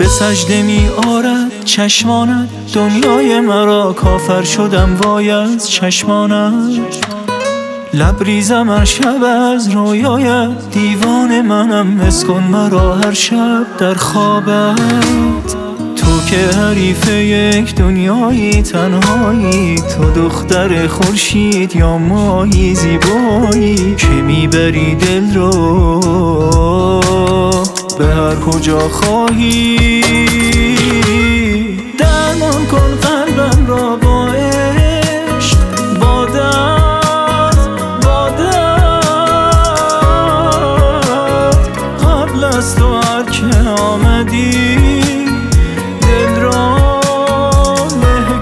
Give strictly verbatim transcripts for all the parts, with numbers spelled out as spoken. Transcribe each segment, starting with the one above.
سجده می آرد چشمانت، دنیای مرا کافر شدم وای از چشمانت. لبریزم هر شب از رویایت، دیوان منم اسکن مرا هر شب در خوابت. تو که حریف یک دنیایی تنهایی، تو دختر خورشید یا ماهی زیبایی که میبری دل رو به هر کجا خواهی. درمان کن قلبم را با عشق، با درد، با درد. قبل از تو هر که آمدی دل را له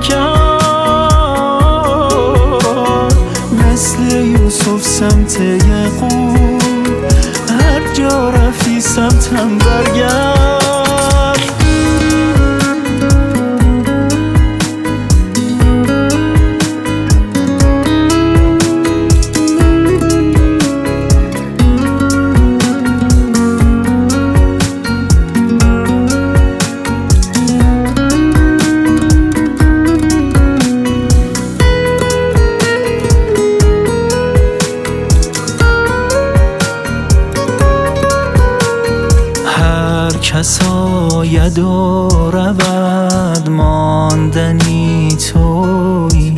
کرد، مثل یوسف سمت یعقوب، هر جا رفتی سمتم برگرد. کس آید و رود ماندنی تویی،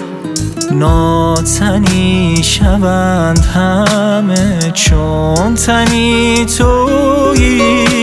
ناتنی شوند همه چون تنی تویی.